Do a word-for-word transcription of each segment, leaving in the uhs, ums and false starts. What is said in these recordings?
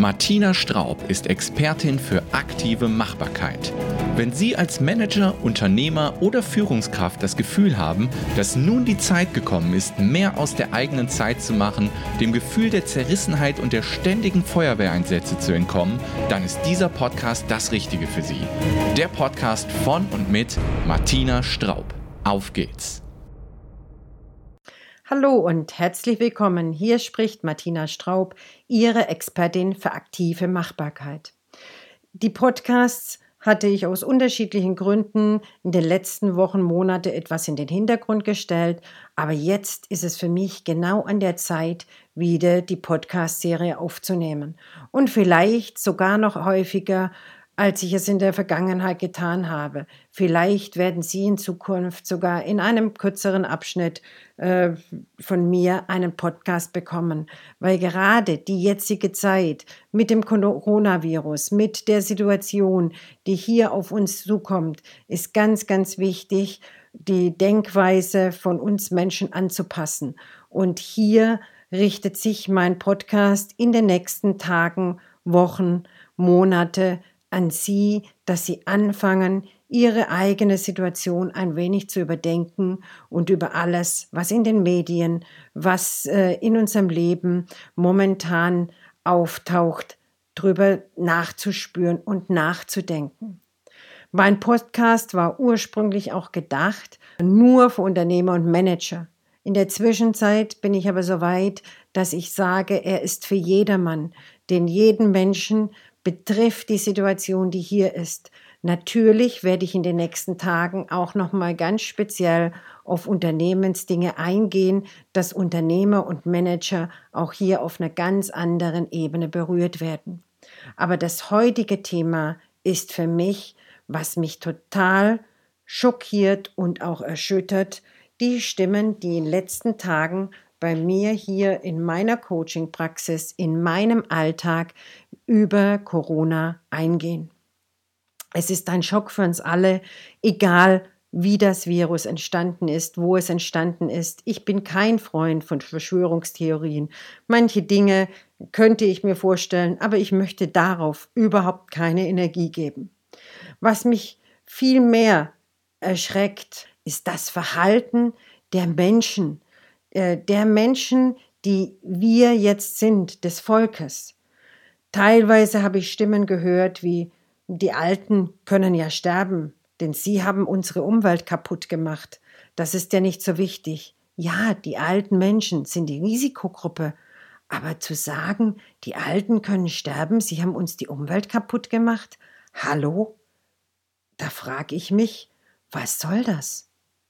Martina Straub ist Expertin für aktive Machbarkeit. Wenn Sie als Manager, Unternehmer oder Führungskraft das Gefühl haben, dass nun die Zeit gekommen ist, mehr aus der eigenen Zeit zu machen, dem Gefühl der Zerrissenheit und der ständigen Feuerwehreinsätze zu entkommen, dann ist dieser Podcast das Richtige für Sie. Der Podcast von und mit Martina Straub. Auf geht's! Hallo und herzlich willkommen. Hier spricht Martina Straub, Ihre Expertin für aktive Machbarkeit. Die Podcasts hatte ich aus unterschiedlichen Gründen in den letzten Wochen, Monate etwas in den Hintergrund gestellt, aber jetzt ist es für mich genau an der Zeit, wieder die Podcast-Serie aufzunehmen und vielleicht sogar noch häufiger, als ich es in der Vergangenheit getan habe. Vielleicht werden Sie in Zukunft sogar in einem kürzeren Abschnitt äh, von mir einen Podcast bekommen, weil gerade die jetzige Zeit mit dem Coronavirus, mit der Situation, die hier auf uns zukommt, ist ganz, ganz wichtig, die Denkweise von uns Menschen anzupassen. Und hier richtet sich mein Podcast in den nächsten Tagen, Wochen, Monate an Sie, dass Sie anfangen, Ihre eigene Situation ein wenig zu überdenken und über alles, was in den Medien, was äh, in unserem Leben momentan auftaucht, drüber nachzuspüren und nachzudenken. Mein Podcast war ursprünglich auch gedacht, nur für Unternehmer und Manager. In der Zwischenzeit bin ich aber so weit, dass ich sage, er ist für jedermann, denn jeden Menschen betrifft die Situation, die hier ist. Natürlich werde ich in den nächsten Tagen auch noch mal ganz speziell auf Unternehmensdinge eingehen, dass Unternehmer und Manager auch hier auf einer ganz anderen Ebene berührt werden. Aber das heutige Thema ist für mich, was mich total schockiert und auch erschüttert, die Stimmen, die in den letzten Tagen bei mir hier in meiner Coaching-Praxis, in meinem Alltag über Corona eingehen. Es ist ein Schock für uns alle, egal wie das Virus entstanden ist, wo es entstanden ist. Ich bin kein Freund von Verschwörungstheorien. Manche Dinge könnte ich mir vorstellen, aber ich möchte darauf überhaupt keine Energie geben. Was mich viel mehr erschreckt, ist das Verhalten der Menschen, äh, der Menschen, die wir jetzt sind, des Volkes. Teilweise habe ich Stimmen gehört wie, die Alten können ja sterben, denn sie haben unsere Umwelt kaputt gemacht. Das ist ja nicht so wichtig. Ja, die alten Menschen sind die Risikogruppe. Aber zu sagen, die Alten können sterben, sie haben uns die Umwelt kaputt gemacht? Hallo? Da frage ich mich, was soll das?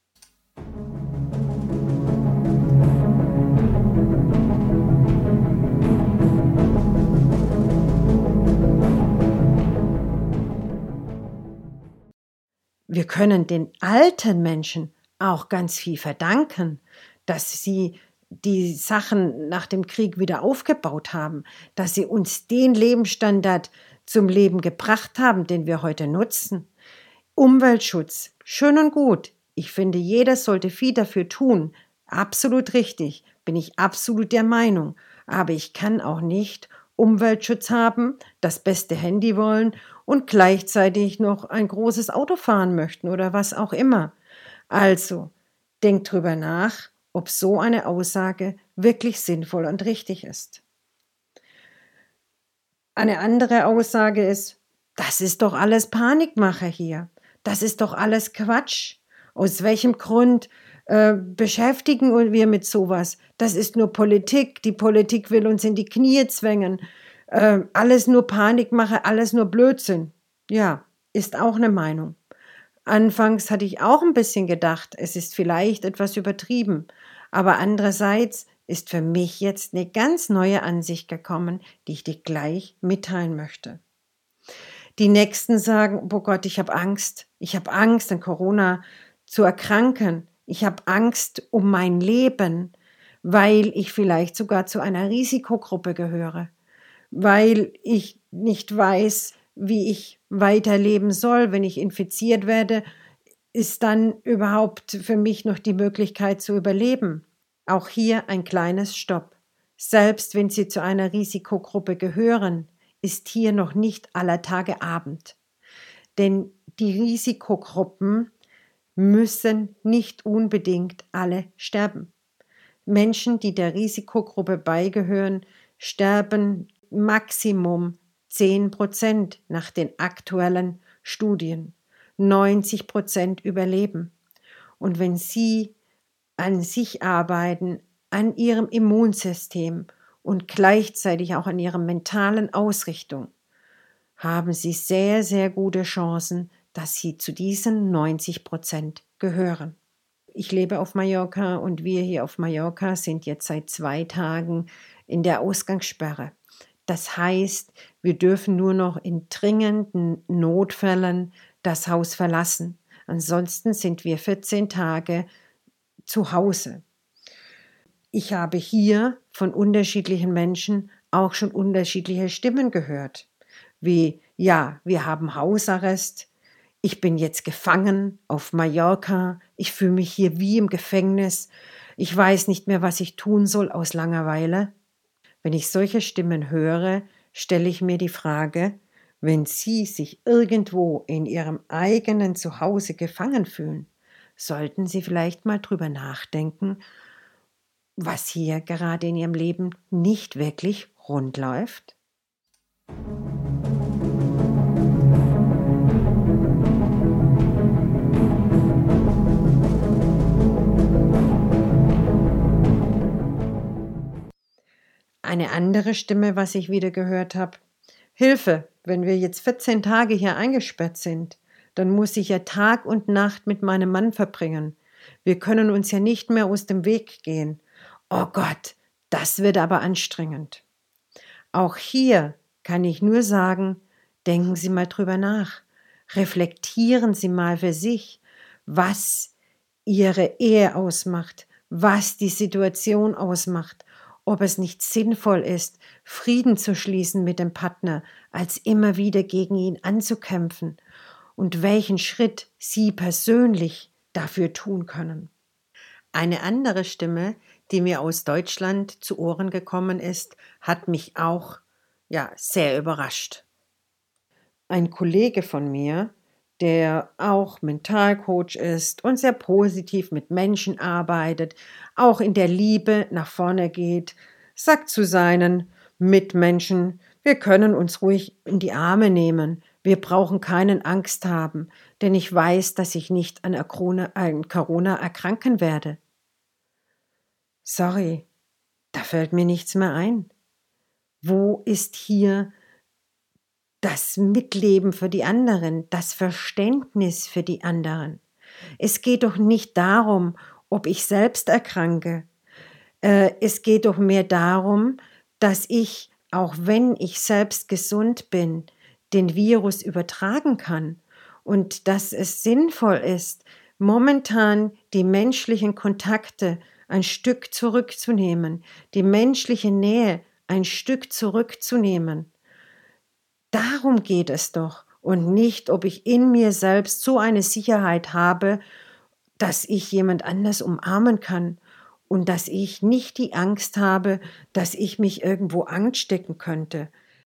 Wir können den alten Menschen auch ganz viel verdanken, dass sie die Sachen nach dem Krieg wieder aufgebaut haben, dass sie uns den Lebensstandard zum Leben gebracht haben, den wir heute nutzen. Umweltschutz, schön und gut. Ich finde, jeder sollte viel dafür tun. Absolut richtig, bin ich absolut der Meinung. Aber ich kann auch nicht Umweltschutz haben, das beste Handy wollen und gleichzeitig noch ein großes Auto fahren möchten oder was auch immer. Also, denkt drüber nach, ob so eine Aussage wirklich sinnvoll und richtig ist. Eine andere Aussage ist, das ist doch alles Panikmache hier. Das ist doch alles Quatsch. Aus welchem Grund äh, beschäftigen wir mit sowas? Das ist nur Politik. Die Politik will uns in die Knie zwängen. Äh, alles nur Panikmache, alles nur Blödsinn. Ja, ist auch eine Meinung. Anfangs hatte ich auch ein bisschen gedacht, es ist vielleicht etwas übertrieben. Aber andererseits ist für mich jetzt eine ganz neue Ansicht gekommen, die ich dir gleich mitteilen möchte. Die Nächsten sagen, oh Gott, ich habe Angst. Ich habe Angst, an Corona zu erkranken. Ich habe Angst um mein Leben, weil ich vielleicht sogar zu einer Risikogruppe gehöre, weil ich nicht weiß, wie ich weiterleben soll. Wenn ich infiziert werde, ist dann überhaupt für mich noch die Möglichkeit zu überleben. Auch hier ein kleines Stopp. Selbst wenn Sie zu einer Risikogruppe gehören, ist hier noch nicht aller Tage Abend. Denn die Risikogruppen müssen nicht unbedingt alle sterben. Menschen, die der Risikogruppe beigehören, sterben Maximum zehn Prozent nach den aktuellen Studien. neunzig Prozent überleben. Und wenn Sie an sich arbeiten, an Ihrem Immunsystem und gleichzeitig auch an Ihrer mentalen Ausrichtung, haben Sie sehr, sehr gute Chancen, dass Sie zu diesen neunzig Prozent gehören. Ich lebe auf Mallorca und wir hier auf Mallorca sind jetzt seit zwei Tagen in der Ausgangssperre. Das heißt, wir dürfen nur noch in dringenden Notfällen das Haus verlassen. Ansonsten sind wir vierzehn Tage zu Hause. Ich habe hier von unterschiedlichen Menschen auch schon unterschiedliche Stimmen gehört, wie, ja, wir haben Hausarrest, ich bin jetzt gefangen auf Mallorca, ich fühle mich hier wie im Gefängnis, ich weiß nicht mehr, was ich tun soll aus Langeweile. Wenn ich solche Stimmen höre, stelle ich mir die Frage, wenn Sie sich irgendwo in Ihrem eigenen Zuhause gefangen fühlen, sollten Sie vielleicht mal drüber nachdenken, was hier gerade in Ihrem Leben nicht wirklich rund läuft? Eine andere Stimme, was ich wieder gehört habe: Hilfe, wenn wir jetzt vierzehn Tage hier eingesperrt sind, dann muss ich ja Tag und Nacht mit meinem Mann verbringen. Wir können uns ja nicht mehr aus dem Weg gehen. Oh Gott, das wird aber anstrengend. Auch hier kann ich nur sagen, denken Sie mal drüber nach. Reflektieren Sie mal für sich, was Ihre Ehe ausmacht, was die Situation ausmacht, ob es nicht sinnvoll ist, Frieden zu schließen mit dem Partner, als immer wieder gegen ihn anzukämpfen und welchen Schritt Sie persönlich dafür tun können. Eine andere Stimme, die mir aus Deutschland zu Ohren gekommen ist, hat mich auch ja, sehr überrascht. Ein Kollege von mir, der auch Mentalcoach ist und sehr positiv mit Menschen arbeitet, auch in der Liebe nach vorne geht, sagt zu seinen Mitmenschen, wir können uns ruhig in die Arme nehmen, wir brauchen keinen Angst haben, denn ich weiß, dass ich nicht an Corona erkranken werde. Sorry, da fällt mir nichts mehr ein. Wo ist hier das Mitleben für die anderen, das Verständnis für die anderen? Es geht doch nicht darum, ob ich selbst erkranke. Äh, es geht doch mehr darum, dass ich, auch wenn ich selbst gesund bin, den Virus übertragen kann und dass es sinnvoll ist, momentan die menschlichen Kontakte ein Stück zurückzunehmen, die menschliche Nähe ein Stück zurückzunehmen. Darum geht es doch und nicht, ob ich in mir selbst so eine Sicherheit habe, dass ich jemand anders umarmen kann und dass ich nicht die Angst habe, dass ich mich irgendwo anstecken könnte.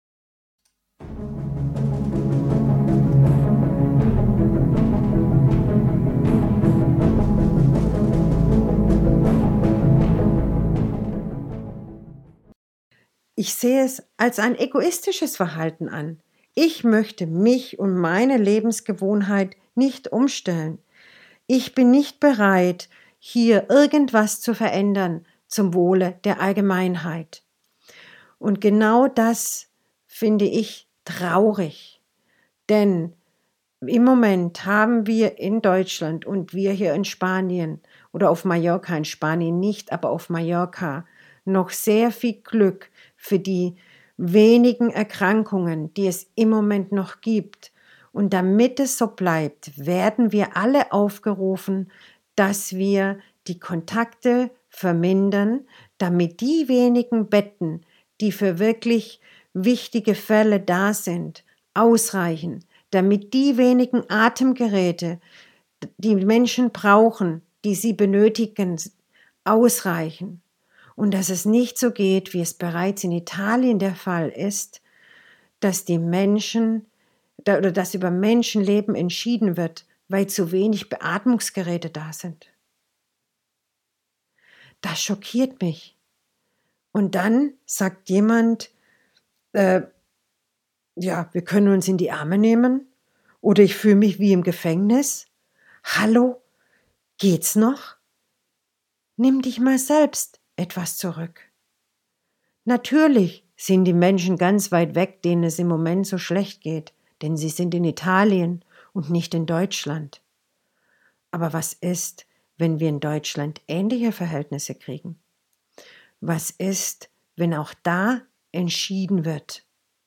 Ich sehe es als ein egoistisches Verhalten an. Ich möchte mich und meine Lebensgewohnheit nicht umstellen. Ich bin nicht bereit, hier irgendwas zu verändern zum Wohle der Allgemeinheit. Und genau das finde ich traurig. Denn im Moment haben wir in Deutschland und wir hier in Spanien oder auf Mallorca, in Spanien nicht, aber auf Mallorca, noch sehr viel Glück für die wenigen Erkrankungen, die es im Moment noch gibt. Und damit es so bleibt, werden wir alle aufgerufen, dass wir die Kontakte vermindern, damit die wenigen Betten, die für wirklich wichtige Fälle da sind, ausreichen, damit die wenigen Atemgeräte, die Menschen brauchen, die sie benötigen, ausreichen. Und dass es nicht so geht, wie es bereits in Italien der Fall ist, dass die Menschen oder dass über Menschenleben entschieden wird, weil zu wenig Beatmungsgeräte da sind. Das schockiert mich. Und dann sagt jemand, äh, ja, wir können uns in die Arme nehmen oder ich fühle mich wie im Gefängnis. Hallo, geht's noch? Nimm dich mal selbst etwas zurück. Natürlich sind die Menschen ganz weit weg, denen es im Moment so schlecht geht, denn sie sind in Italien und nicht in Deutschland. Aber was ist, wenn wir in Deutschland ähnliche Verhältnisse kriegen? Was ist, wenn auch da entschieden wird,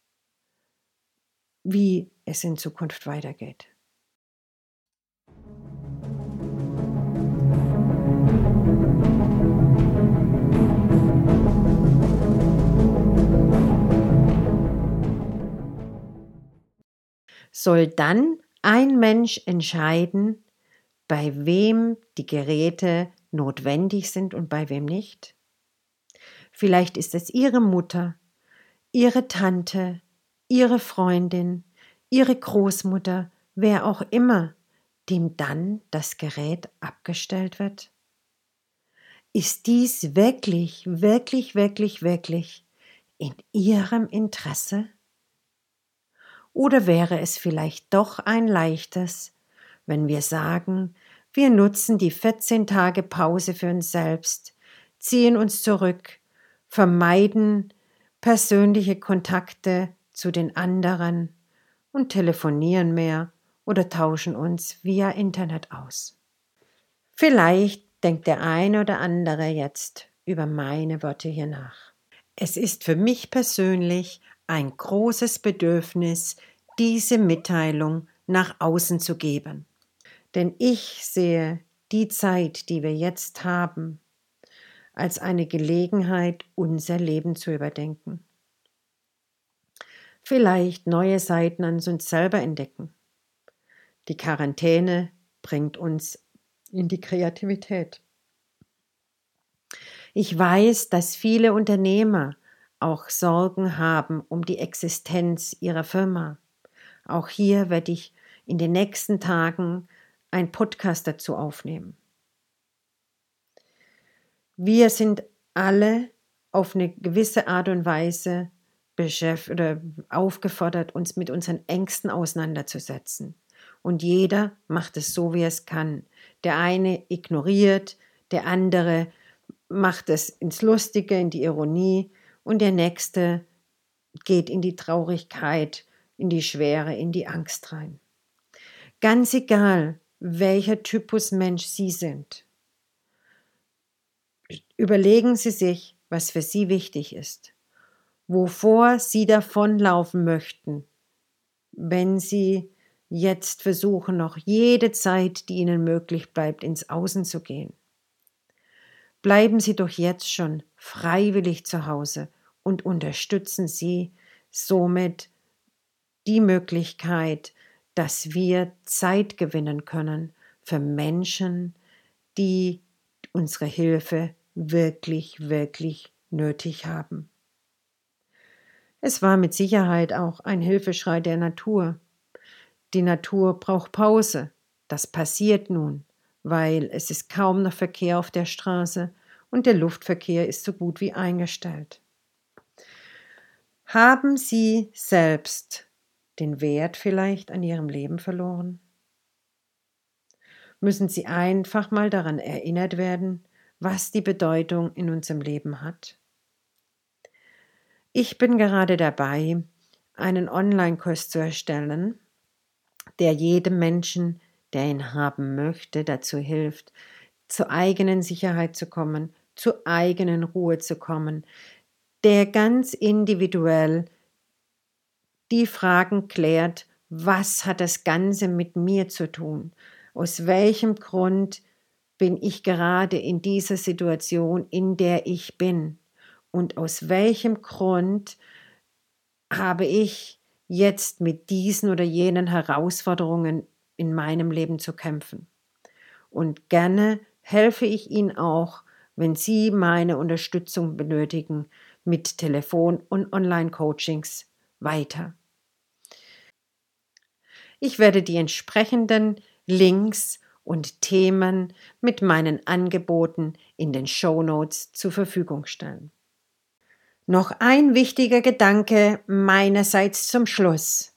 wie es in Zukunft weitergeht? Soll dann ein Mensch entscheiden, bei wem die Geräte notwendig sind und bei wem nicht? Vielleicht ist es Ihre Mutter, Ihre Tante, Ihre Freundin, Ihre Großmutter, wer auch immer, dem dann das Gerät abgestellt wird? Ist dies wirklich, wirklich, wirklich, wirklich in Ihrem Interesse? Oder wäre es vielleicht doch ein leichtes, wenn wir sagen, wir nutzen die vierzehn Tage Pause für uns selbst, ziehen uns zurück, vermeiden persönliche Kontakte zu den anderen und telefonieren mehr oder tauschen uns via Internet aus. Vielleicht denkt der eine oder andere jetzt über meine Worte hier nach. Es ist für mich persönlich ein großes Bedürfnis, diese Mitteilung nach außen zu geben. Denn ich sehe die Zeit, die wir jetzt haben, als eine Gelegenheit, unser Leben zu überdenken. Vielleicht neue Seiten an uns selber entdecken. Die Quarantäne bringt uns in die Kreativität. Ich weiß, dass viele Unternehmer auch Sorgen haben um die Existenz ihrer Firma. Auch hier werde ich in den nächsten Tagen einen Podcast dazu aufnehmen. Wir sind alle auf eine gewisse Art und Weise beschäftigt oder aufgefordert, uns mit unseren Ängsten auseinanderzusetzen. Und jeder macht es so, wie er es kann. Der eine ignoriert, der andere macht es ins Lustige, in die Ironie und der nächste geht in die Traurigkeit, in die Schwere, in die Angst rein. Ganz egal, welcher Typus Mensch Sie sind, überlegen Sie sich, was für Sie wichtig ist, wovor Sie davonlaufen möchten, wenn Sie jetzt versuchen, noch jede Zeit, die Ihnen möglich bleibt, ins Außen zu gehen. Bleiben Sie doch jetzt schon freiwillig zu Hause und unterstützen Sie somit die Möglichkeit, dass wir Zeit gewinnen können für Menschen, die unsere Hilfe wirklich, wirklich nötig haben. Es war mit Sicherheit auch ein Hilfeschrei der Natur. Die Natur braucht Pause. Das passiert nun, weil es ist kaum noch Verkehr auf der Straße und der Luftverkehr ist so gut wie eingestellt. Haben Sie selbst den Wert vielleicht an Ihrem Leben verloren? Müssen Sie einfach mal daran erinnert werden, was die Bedeutung in unserem Leben hat? Ich bin gerade dabei, einen Online-Kurs zu erstellen, der jedem Menschen, der ihn haben möchte, dazu hilft, zur eigenen Sicherheit zu kommen, zur eigenen Ruhe zu kommen, der ganz individuell die Fragen klärt, was hat das Ganze mit mir zu tun? Aus welchem Grund bin ich gerade in dieser Situation, in der ich bin? Und aus welchem Grund habe ich jetzt mit diesen oder jenen Herausforderungen in meinem Leben zu kämpfen? Und gerne helfe ich Ihnen auch, wenn Sie meine Unterstützung benötigen, mit Telefon- und Online-Coachings weiter. Ich werde die entsprechenden Links und Themen mit meinen Angeboten in den Shownotes zur Verfügung stellen. Noch ein wichtiger Gedanke meinerseits zum Schluss.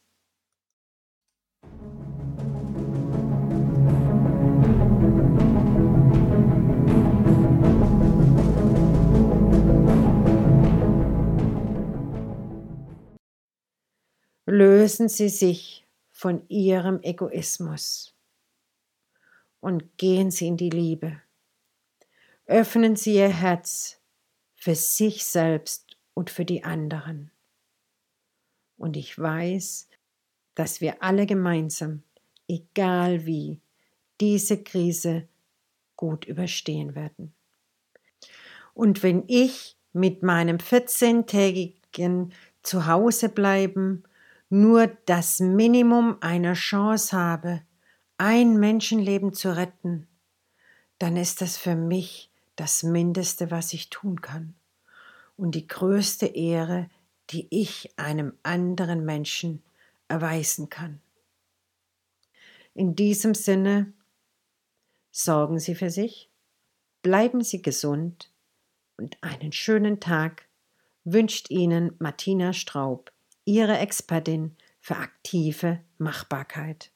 Lösen Sie sich von Ihrem Egoismus und gehen Sie in die Liebe. Öffnen Sie Ihr Herz für sich selbst und für die anderen. Und ich weiß, dass wir alle gemeinsam, egal wie, diese Krise gut überstehen werden. Und wenn ich mit meinem vierzehntägigen Zuhausebleiben nur das Minimum einer Chance habe, ein Menschenleben zu retten, dann ist das für mich das Mindeste, was ich tun kann und die größte Ehre, die ich einem anderen Menschen erweisen kann. In diesem Sinne, sorgen Sie für sich, bleiben Sie gesund und einen schönen Tag wünscht Ihnen Martina Straub, Ihre Expertin für aktive Machbarkeit.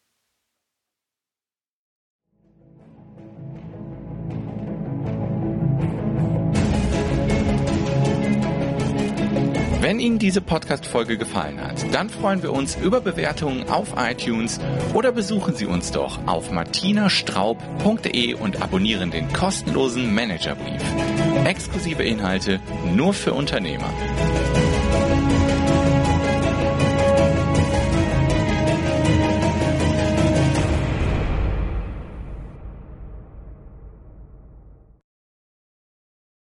Wenn Ihnen diese Podcast-Folge gefallen hat, dann freuen wir uns über Bewertungen auf iTunes oder besuchen Sie uns doch auf martinastraub punkt de und abonnieren den kostenlosen Managerbrief. Exklusive Inhalte nur für Unternehmer.